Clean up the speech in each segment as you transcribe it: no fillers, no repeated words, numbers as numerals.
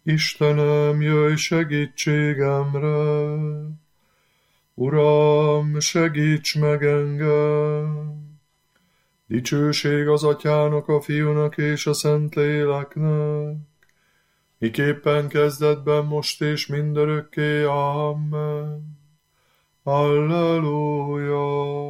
Istenem, jöjj segítségemre! Uram, segíts meg engem! Dicsőség az Atyának, a Fiúnak és a Szentléleknek, miképpen kezdetben, most és mindörökké. Amen. Halleluja!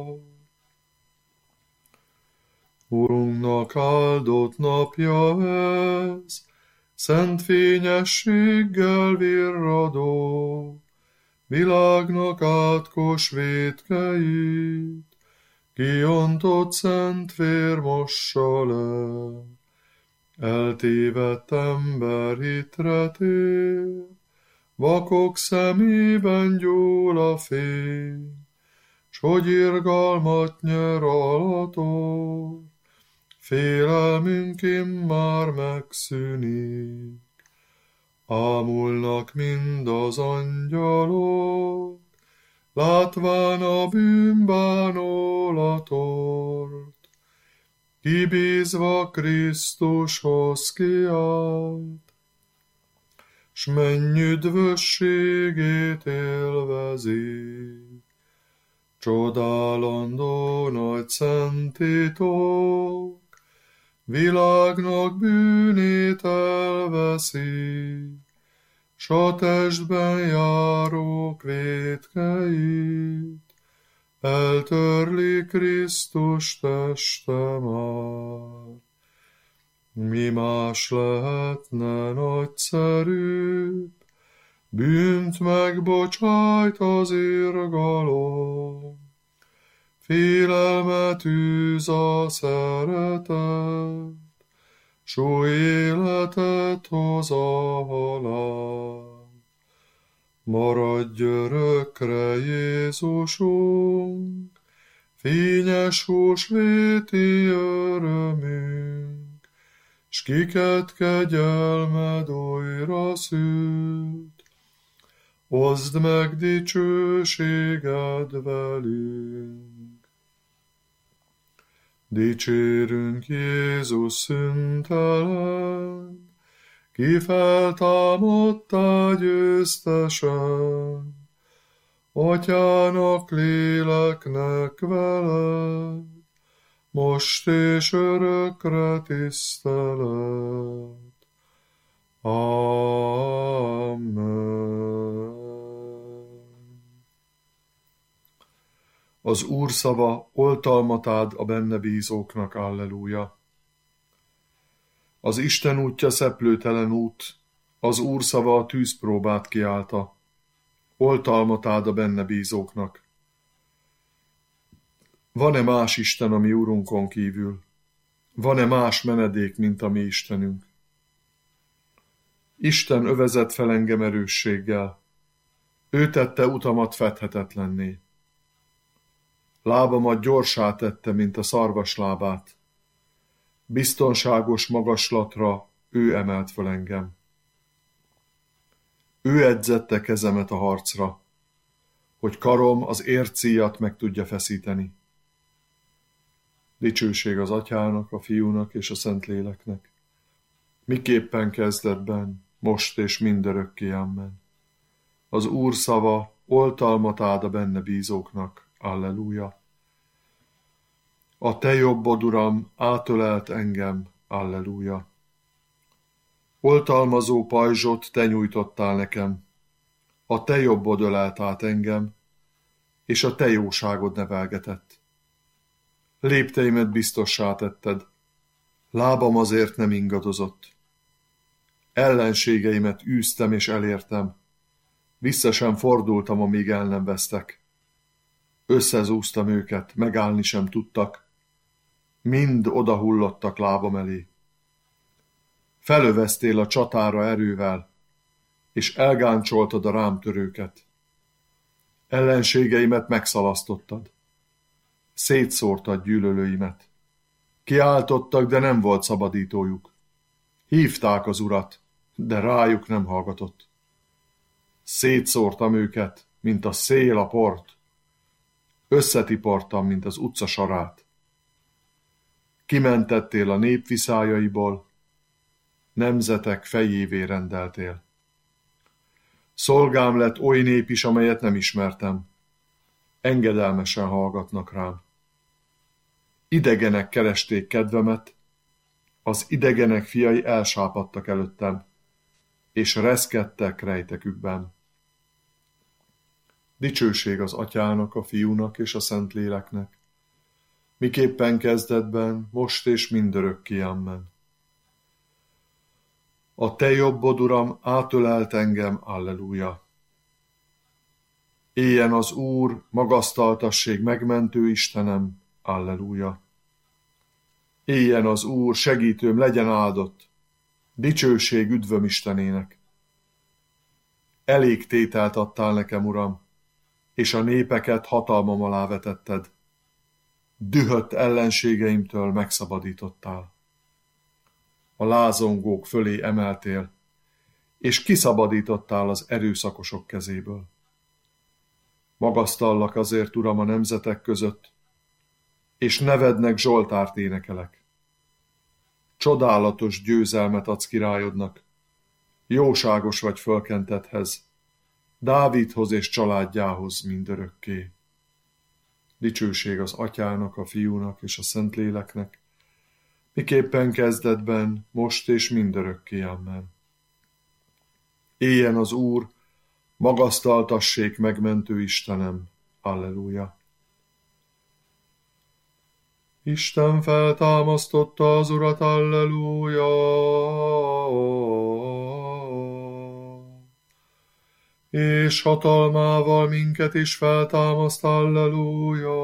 Urunknak áldott napja ez, szent fényességgel virradó, világnak átkos vétkeit, kiontott szent vér mossa le. Eltévedt ember hitre tér, vakok szemében gyúl a fény, s hogy irgalmat nyer alator, félelmünk immár megszűnik. Ámulnak mind az angyalok, látván a bűnbánolatort, kibízva Krisztushoz kiált, s menny üdvösségét élvezi. Csodálandó nagy szent titok, világnak bűnét elveszi, s a testben járók vétkeit eltörli Krisztus teste már. Mi más lehetne nagyszerűbb, bűnt megbocsájt az irgalom, félelmet űz a szeretet, s új életet hoz a halál. Maradj örökre, Jézusunk, fényes húsvéti örömünk, s kiket kegyelmed újra szült, oszd meg dicsőséged velünk. Dicsérünk Jézus szüntelen, ki feltámadtál győztesen, Atyának, léleknek veled, most és örökre tisztelet. Amen. Az Úr szava oltalmat ad a benne bízóknak, alleluja. Az Isten útja szeplőtelen út, az Úr szava a tűzpróbát kiállta. Oltalmat ad a benne bízóknak. Van-e más Isten a mi Urunkon kívül? Van-e más menedék, mint a mi Istenünk? Isten övezett fel engem erősséggel. Ő tette utamat fedhetetlenné. Lábamat gyorsá tette, mint a szarvaslábát. Biztonságos magaslatra ő emelt föl engem. Ő edzette kezemet a harcra, hogy karom az ércíjat meg tudja feszíteni. Dicsőség az Atyának, a Fiúnak és a Szentléleknek, miképpen kezdetben, most és mindörökké. Amen. Az Úr szava oltalmat ad a benne bízóknak. Alleluja. A te jobbod, Uram, átölelt engem. Alleluja. Oltalmazó pajzsot te nyújtottál nekem. A te jobbod ölelt át engem, és a te jóságod nevelgetett. Lépteimet biztossá tetted, lábam azért nem ingadozott. Ellenségeimet űztem és elértem, vissza sem fordultam, amíg el nem vesztek. Összezúztam őket, megállni sem tudtak, mind odahullottak lábam elé. Felöveztél a csatára erővel, és elgáncsoltad a rám törőket. Ellenségeimet megszalasztottad, szétszórtad gyűlölőimet. Kiáltottak, de nem volt szabadítójuk. Hívták az Urat, de rájuk nem hallgatott. Szétszórtam őket, mint a szél a port. Összetipartam, mint az utca sarát. Kimentettél a nép viszályaiból, nemzetek fejévé rendeltél. Szolgám lett oly nép is, amelyet nem ismertem. Engedelmesen hallgatnak rám. Idegenek keresték kedvemet, az idegenek fiai elsápadtak előttem, és reszkedtek rejtekükben. Dicsőség az Atyának, a Fiúnak és a Szentléleknek, miképpen kezdetben, most és mindörökké, amen. A te jobbod, Uram, átölelt engem, alleluja. Éljen az Úr, magasztaltassék megmentő Istenem, alleluja. Éljen az Úr, segítőm, legyen áldott, dicsőség üdvöm Istenének. Elég tételt adtál nekem, Uram, és a népeket hatalmam alá vetetted. Dühött ellenségeimtől megszabadítottál. A lázongók fölé emeltél, és kiszabadítottál az erőszakosok kezéből. Magasztallak azért, Uram, a nemzetek között, és nevednek zsoltárt énekelek. Csodálatos győzelmet adsz királyodnak, jóságos vagy fölkentethez, Dávidhoz és családjához mindörökké. Dicsőség az Atyának, a Fiúnak és a Szentléleknek, miképpen kezdetben, most és mindörökké, amen. Éljen az Úr, magasztaltassék megmentő Istenem, alleluja. Isten feltámasztotta az Urat, alleluja. És hatalmával minket is feltámaszt, alleluja.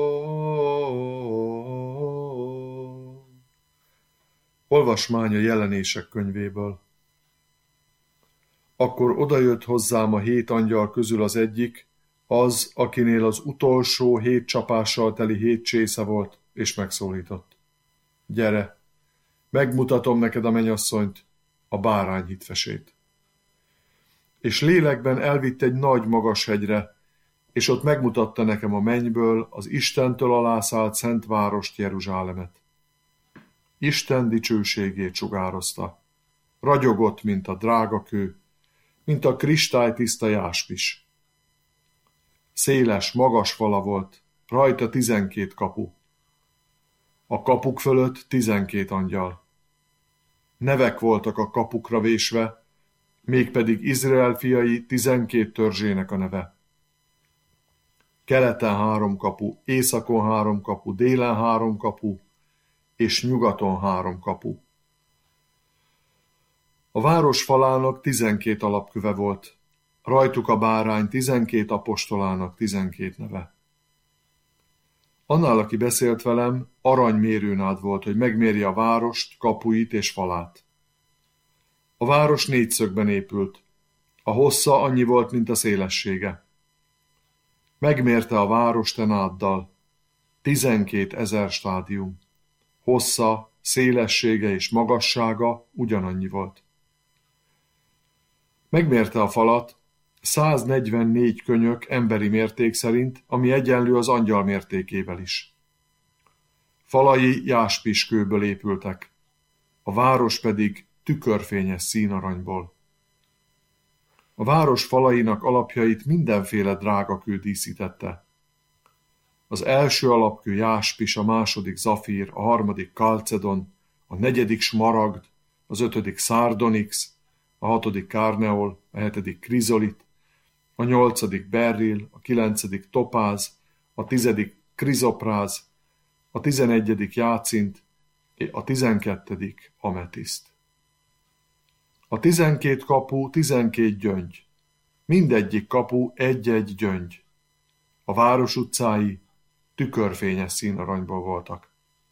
Olvasmány a Jelenések könyvéből. Akkor odajött hozzám a 7 angyal közül az egyik, az, akinél az utolsó 7 csapással teli 7 csésze volt, és megszólított. Gyere, megmutatom neked a mennyasszonyt, a bárány hitvesét. És lélekben elvitt egy nagy magas hegyre, és ott megmutatta nekem a mennyből az Istentől alászállt szent várost, Jeruzsálemet. Isten dicsőségét sugározta. Ragyogott, mint a drágakő, mint a kristálytiszta jáspis. Széles, magas fala volt, rajta 12 kapu. A kapuk fölött 12 angyal. Nevek voltak a kapukra vésve, mégpedig Izrael fiai 12 törzsének a neve. Keleten 3 kapu, északon 3 kapu, délen 3 kapu, és nyugaton 3 kapu. A város falának 12 alapköve volt, rajtuk a bárány 12 apostolának 12 neve. Annál, aki beszélt velem, aranymérőnád volt, hogy megmérje a várost, kapuit és falát. A város 4 szögben épült. A hossza annyi volt, mint a szélessége. Megmérte a várost náddal. 12 000 stádium. Hossza, szélessége és magassága ugyanannyi volt. Megmérte a falat, 144 könyök emberi mérték szerint, ami egyenlő az angyal mértékével is. Falai jáspiskőből épültek, a város pedig tükörfényes színaranyból. A város falainak alapjait mindenféle drágakő díszítette. Az első alapkő jáspis, a második zafír, a harmadik kalcedon, a negyedik smaragd, az 5. szárdonix, a 6. kárneol, a 7. krizolit, a 8. berril, a 9. topáz, a 10. krizopráz, a 11. jácint, a 12. ametiszt. A 12 kapu 12 gyöngy, mindegyik kapu egy-egy gyöngy. A város utcái tükörfényes színaranyból voltak.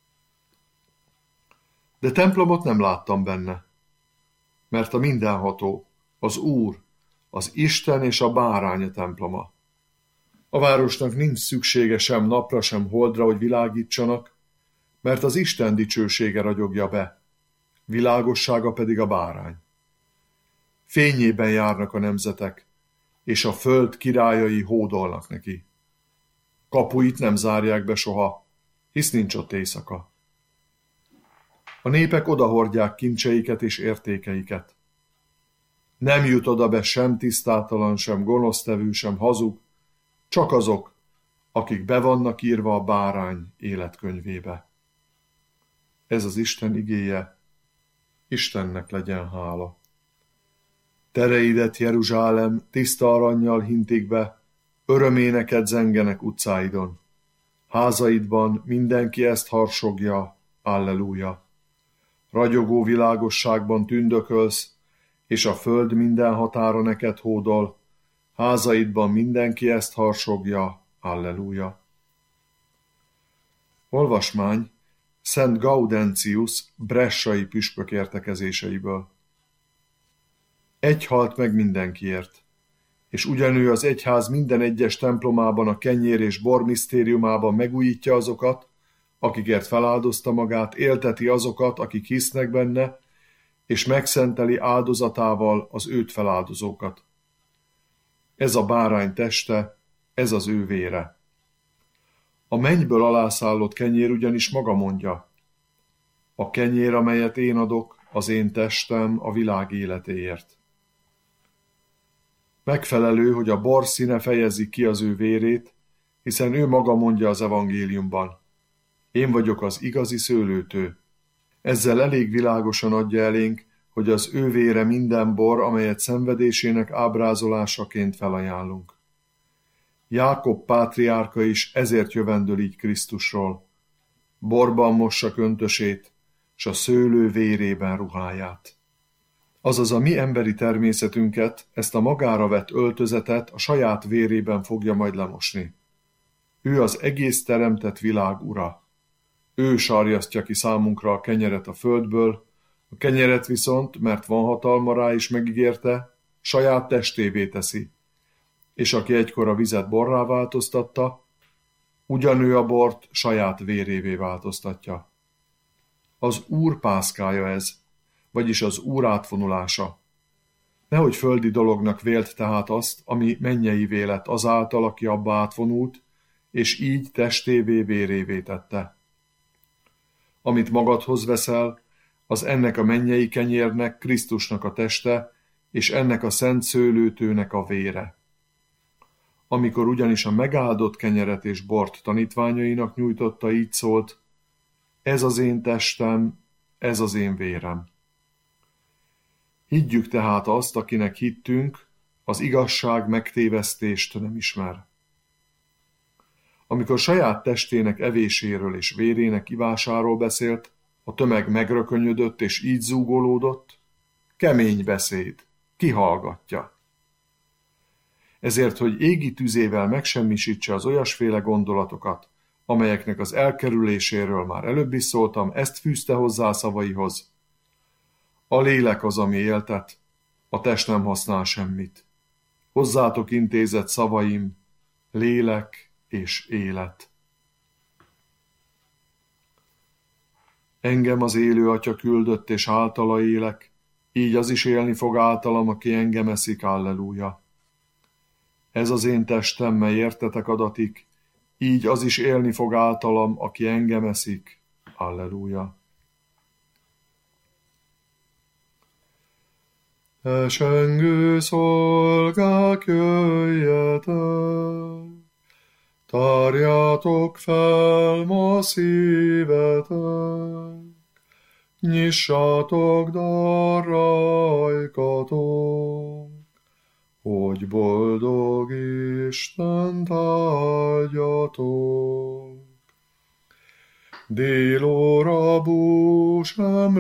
De templomot nem láttam benne, mert a mindenható, az Úr, az Isten és a bárány a temploma. A városnak nincs szüksége sem napra, sem holdra, hogy világítsanak, mert az Isten dicsősége ragyogja be, világossága pedig a bárány. Fényében járnak a nemzetek, és a föld királyai hódolnak neki. Kapuit nem zárják be soha, hisz nincs ott éjszaka. A népek odahordják kincseiket és értékeiket. Nem jut oda be sem tisztátalan, sem gonosztevő, sem hazug, csak azok, akik be vannak írva a bárány életkönyvébe. Ez az Isten igéje, Istennek legyen hála. Tereidet, Jeruzsálem, tiszta arannyal hintik be, öröméneket zengenek utcáidon. Házaidban mindenki ezt harsogja, alleluja. Ragyogó világosságban tündökölsz, és a föld minden határa neked hódol, házaidban mindenki ezt harsogja, alleluja. Olvasmány Szent Gaudentius bressai püspök értekezéseiből. Egy halt meg mindenkiért, és ugyanő az egyház minden egyes templomában a kenyér és bor misztériumában megújítja azokat, akikért feláldozta magát, élteti azokat, akik hisznek benne, és megszenteli áldozatával az őt feláldozókat. Ez a bárány teste, ez az ő vére. A mennyből alászállott kenyér ugyanis maga mondja: a kenyér, amelyet én adok, az én testem a világ életéért. Megfelelő, hogy a bor színe fejezi ki az ő vérét, hiszen ő maga mondja az evangéliumban: én vagyok az igazi szőlőtő. Ezzel elég világosan adja elénk, hogy az ő vére minden bor, amelyet szenvedésének ábrázolásaként felajánlunk. Jákob pátriárka is ezért jövendől így Krisztusról: borban mossa köntösét, s a szőlő vérében ruháját. Azaz a mi emberi természetünket, ezt a magára vett öltözetet a saját vérében fogja majd lemosni. Ő az egész teremtett világ ura. Ő sarjasztja ki számunkra a kenyeret a földből, a kenyeret viszont, mert van hatalma rá is megígérte, saját testévé teszi. És aki egykor a vizet borrá változtatta, ugyanő a bort saját vérévé változtatja. Az Úr pászkája ez, vagyis az Úr átvonulása. Nehogy földi dolognak vélt tehát azt, ami mennyei vélet azáltal, aki abba átvonult, és így testévé vérévé tette. Amit magadhoz veszel, az ennek a mennyei kenyérnek, Krisztusnak a teste, és ennek a szent szőlőtőnek a vére. Amikor ugyanis a megáldott kenyeret és bort tanítványainak nyújtotta, így szólt: ez az én testem, ez az én vérem. Higgyük tehát azt, akinek hittünk, az igazság megtévesztést nem ismer. Amikor saját testének evéséről és vérének ivásáról beszélt, a tömeg megrökönyödött és így zúgolódott: kemény beszéd, ki hallgatja? Ezért, hogy égi tüzével megsemmisítse az olyasféle gondolatokat, amelyeknek az elkerüléséről már előbb is szóltam, ezt fűzte hozzá szavaihoz: a lélek az, ami éltet, a test nem használ semmit. Hozzátok intézett szavaim, lélek és élet. Engem az élő Atya küldött, és általa élek, így az is élni fog általam, aki engem eszik, alleluja. Ez az én testem, mely értetek adatik, így az is élni fog általam, aki engem eszik, alleluja. Esengő szolgák, jöjjetek, tárjátok fel ma szívetek, nyissátok darra ajkatok, hogy boldog Istent áldjatok. Délóra bús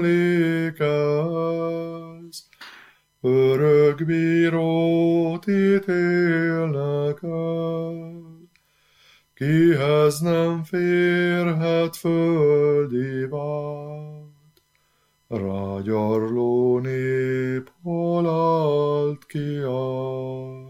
emlékezz, örök bírót ítélnek el, kihez nem férhet földi vád, rágyarló nép halált kiált.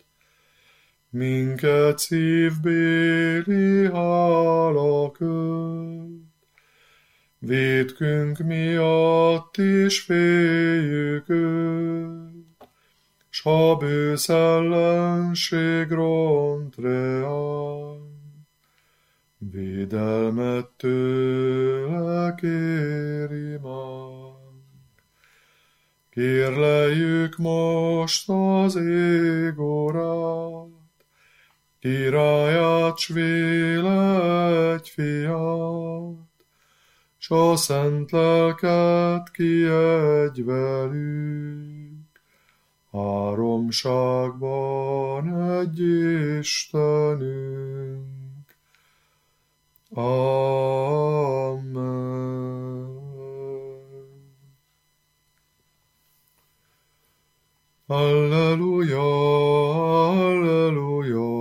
Minket szívbéli hála költ, vétkünk miatt is féljük őt, s ha bősz ellenség ront reál, védelmet tőle kéri már. Kérleljük most az ég Urát, Királyát, s véledj fiát, s a szent lelket kiadj velük, háromságban egy Istenünk. Amen. Alleluja, alleluja,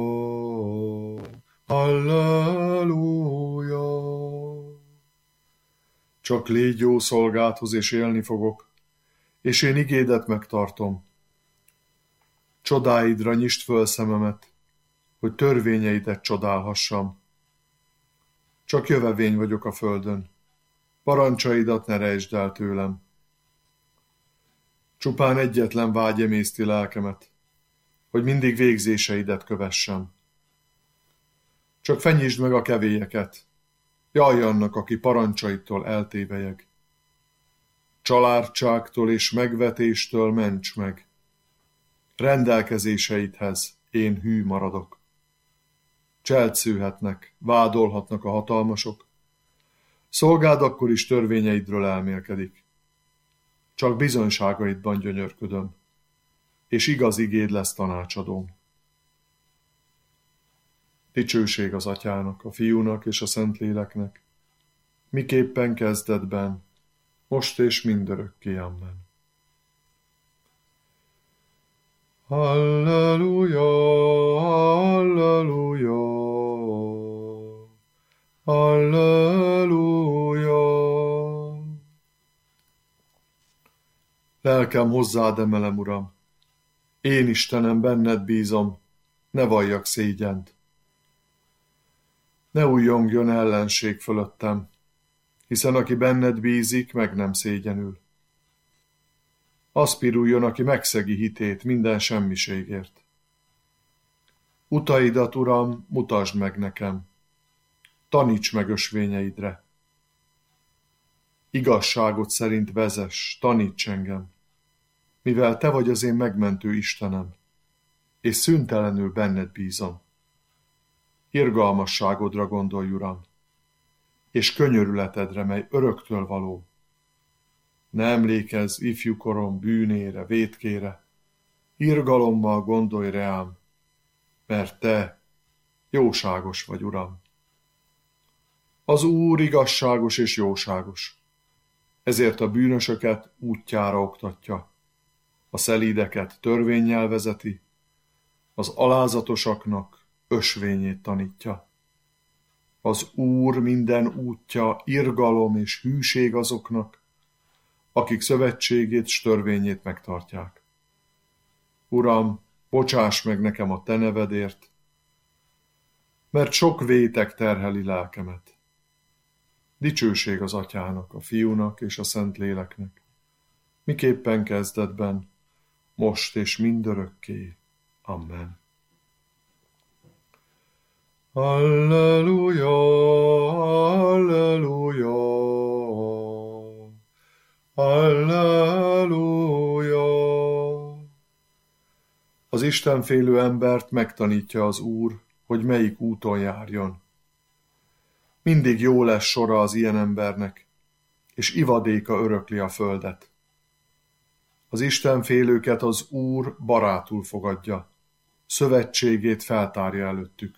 alleluja. Csak légy jó szolgádhoz, és élni fogok, és én igédet megtartom. Csodáidra nyisd föl szememet, hogy törvényeidet csodálhassam. Csak jövevény vagyok a földön, parancsaidat ne rejtsd el tőlem. Csupán egyetlen vágy emészti lelkemet, hogy mindig végzéseidet kövessem. Csak fenyítsd meg a kevélyeket, jaj annak, aki parancsaitól eltévelyeg. Családságtól és megvetéstől ments meg. Rendelkezéseidhez én hű maradok. Cselszőhetnek, vádolhatnak a hatalmasok. Szolgád akkor is törvényeidről elmélkedik. Csak bizonyságaidban gyönyörködöm, és igaz igéd lesz tanácsadóm. Dicsőség az Atyának, a Fiúnak és a Szentléleknek, miképpen kezdetben, most és mindörökké. Amen. Halleluja, halleluja, halleluja. Lelkem hozzád emelem, Uram, én Istenem, benned bízom, ne valljak szégyent. Ne újjongjon ellenség fölöttem, hiszen aki benned bízik, meg nem szégyenül. Az piruljon, aki megszegi hitét minden semmiségért. Utaidat, Uram, mutasd meg nekem, taníts meg ösvényeidre. Igazságot szerint vezess, taníts engem, mivel te vagy az én megmentő Istenem, és szüntelenül benned bízom. Irgalmasságodra gondolj, Uram, és könyörületedre, mely öröktől való. Ne emlékezz ifjúkorom bűnére, vétkére, irgalommal gondolj rám, mert te jóságos vagy, Uram. Az Úr igazságos és jóságos, ezért a bűnösöket útjára oktatja, a szelídeket törvénnyel vezeti, az alázatosaknak ösvényét tanítja. Az Úr minden útja irgalom és hűség azoknak, akik szövetségét s törvényét megtartják. Uram, bocsáss meg nekem a te nevedért, mert sok vétek terheli lelkemet. Dicsőség az Atyának, a Fiúnak és a Szentléleknek, miképpen kezdetben, most és mindörökké. Amen. Alleluja, alleluja, alleluja. Az istenfélő embert megtanítja az Úr, hogy melyik úton járjon. Mindig jó lesz sora az ilyen embernek, és ivadéka örökli a földet. Az istenfélőket az Úr barátul fogadja, szövetségét feltárja előttük.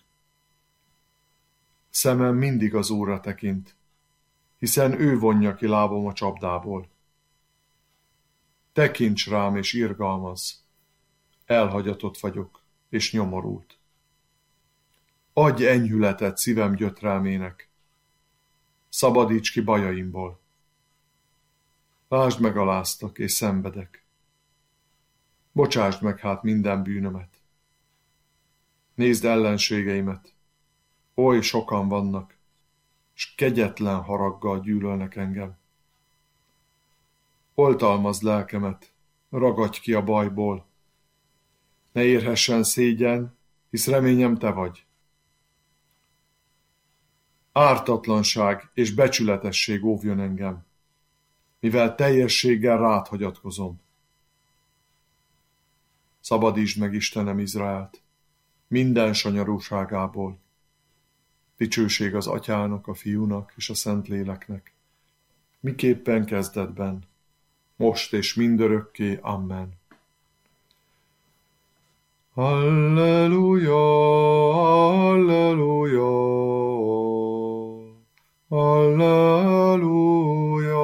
Szemem mindig az Úrra tekint, hiszen ő vonja ki lábam a csapdából. Tekints rám és irgalmazz, elhagyatott vagyok és nyomorult. Adj enyhületet szívem gyötrelmének, szabadíts ki bajaimból. Lásd, megaláztak és szenvedek. Bocsásd meg hát minden bűnömet. Nézd ellenségeimet, oly sokan vannak, s kegyetlen haraggal gyűlölnek engem. Oltalmazd lelkemet, ragadj ki a bajból. Ne érhessen szégyen, hisz reményem te vagy. Ártatlanság és becsületesség óvjon engem, mivel teljességgel rád hagyatkozom. szabadítsd meg, Istenem, Izraelt, minden sanyarúságából. Dicsőség az Atyának, a Fiúnak és a Szentléleknek, miképpen kezdetben, most és mindörökké. Amen. Halleluja, halleluja, halleluja.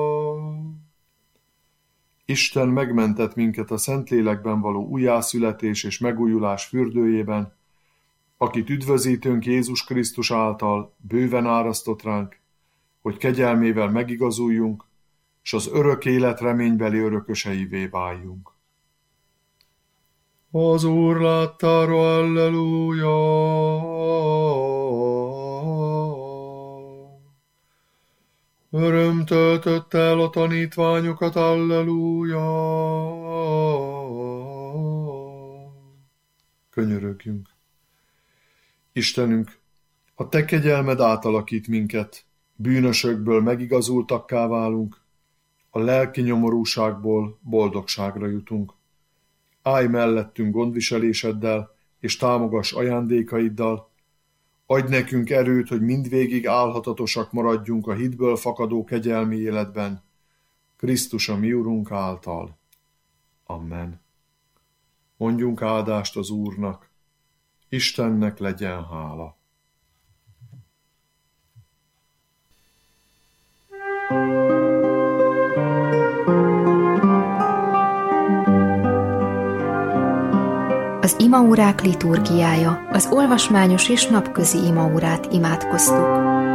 Isten megmentett minket a Szentlélekben való újjászületés és megújulás fürdőjében, akit üdvözítőnk Jézus Krisztus által bőven árasztott ránk, hogy kegyelmével megigazuljunk, s az örök élet reménybeli örököseivé váljunk. Az Úr láttára, alleluja! Öröm töltött el a tanítványokat, alleluja! Könyörögjünk. Istenünk, a Te kegyelmed átalakít minket, bűnösökből megigazultakká válunk, a lelki nyomorúságból boldogságra jutunk. Állj mellettünk gondviseléseddel, és támogass ajándékaiddal. Adj nekünk erőt, hogy mindvégig álhatatosak maradjunk a hitből fakadó kegyelmi életben. Krisztus a mi Urunk által. Amen. Mondjunk áldást az Úrnak. Istennek legyen hála. Az imaórák liturgiája, az olvasmányos és napközi imaórát imádkoztuk.